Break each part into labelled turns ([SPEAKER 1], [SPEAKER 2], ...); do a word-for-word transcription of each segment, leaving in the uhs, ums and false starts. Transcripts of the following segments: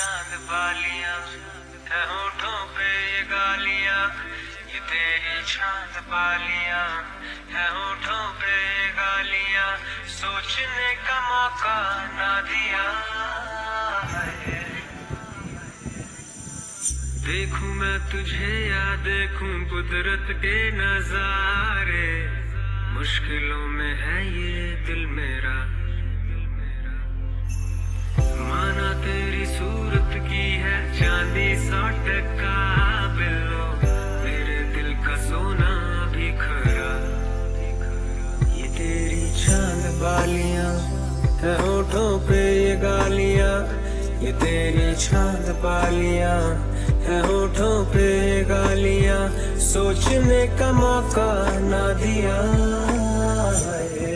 [SPEAKER 1] चांद बालियां है होठों पे ये गालियां, ये तेरी चांद बालियां है होठों पे ये गालियां, सोचने का मौका ना दिया है। देखूं मैं तुझे या देखूं कुदरत के नजारे, मुश्किलों में है ये दिल मेरा। माना तेरी सूरत की है चांदी सा टका बिल्लो, मेरे दिल का सोना भी खरा। ये तेरी चांद बालियां है होठों पे ये गालियां, ये तेरी चांद बालियां है होठों पे ये गालियां, सोचने का मौका ना दिया है।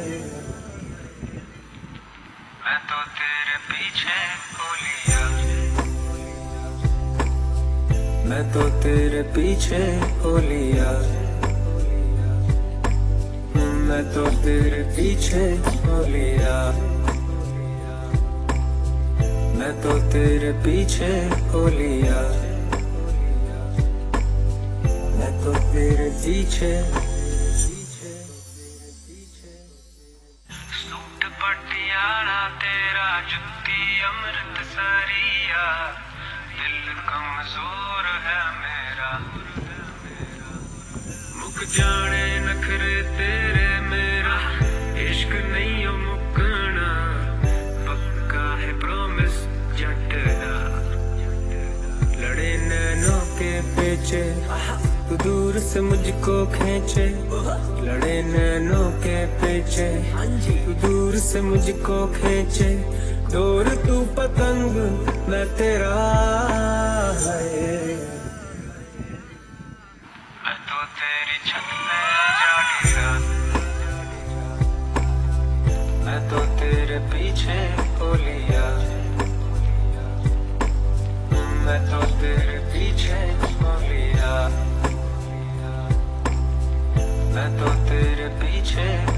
[SPEAKER 1] मैं तो तेरे पीछे हो लिया, मैं तो तेरे पीछे हो लिया, मैं तो तेरे पीछे हो लिया, मैं तो तेरे पीछे हो लिया, मैं तो तेरे पीछे। सूट पटियाला तेरा जुत्ती अमृतसरिया, दिल कमजोर है मेरा। मुक जाने नखरे तेरे मेरा, इश्क नहीं हो मुकना, पक्का है प्रॉमिस जटना। लड़े नैनों के पेचे तू दूर से मुझको खींचे, लड़े नैनों के पेचे तू दूर से मुझको खींचे, दूर तू पतंग मैं तेरा है। मैं तो तेरी छत पे जा गिरा, मैं तो तेरे पीछे हो लिया, मैं तो तेरे पीछे हो लिया, मैं तो तेरे पीछे